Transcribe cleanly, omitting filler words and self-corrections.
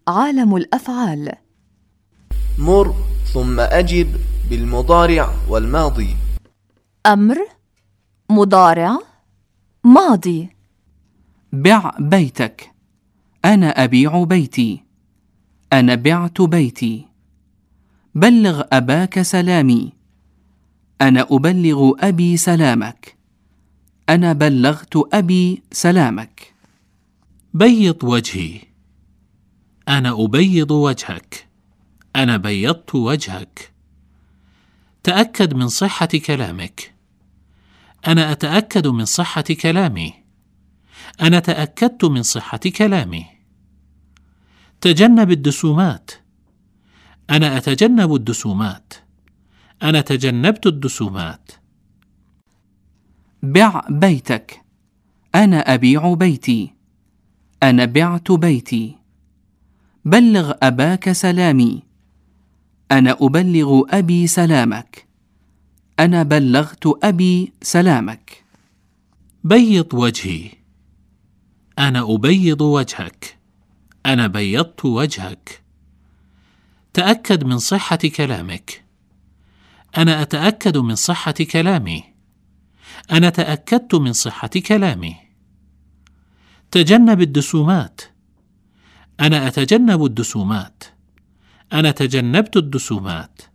عالم الأفعال. مر ثم أجب بالمضارع والماضي. أمر، مضارع، ماضي. بع بيتك. أنا أبيع بيتي. أنا بعت بيتي. بلغ أباك سلامي. أنا أبلغ أبي سلامك. أنا بلغت أبي سلامك. بيض وجهي. أنا أبيض وجهك. أنا بيضت وجهك. تأكد من صحة كلامك. أنا أتأكد من صحة كلامي. أنا تأكدت من صحة كلامي. تجنب الدسومات. أنا أتجنب الدسومات. أنا تجنبت الدسومات. بع بيتك. أنا أبيع بيتي. أنا بعت بيتي. بلغ أباك سلامي. أنا أبلغ أبي سلامك. أنا بلغت أبي سلامك. بيض وجهي. أنا أبيض وجهك. أنا بيضت وجهك. تأكد من صحة كلامك. أنا أتأكد من صحة كلامي. أنا تأكدت من صحة كلامي. تجنب الدسومات. أنا أتجنب الدسومات. أنا تجنبت الدسومات.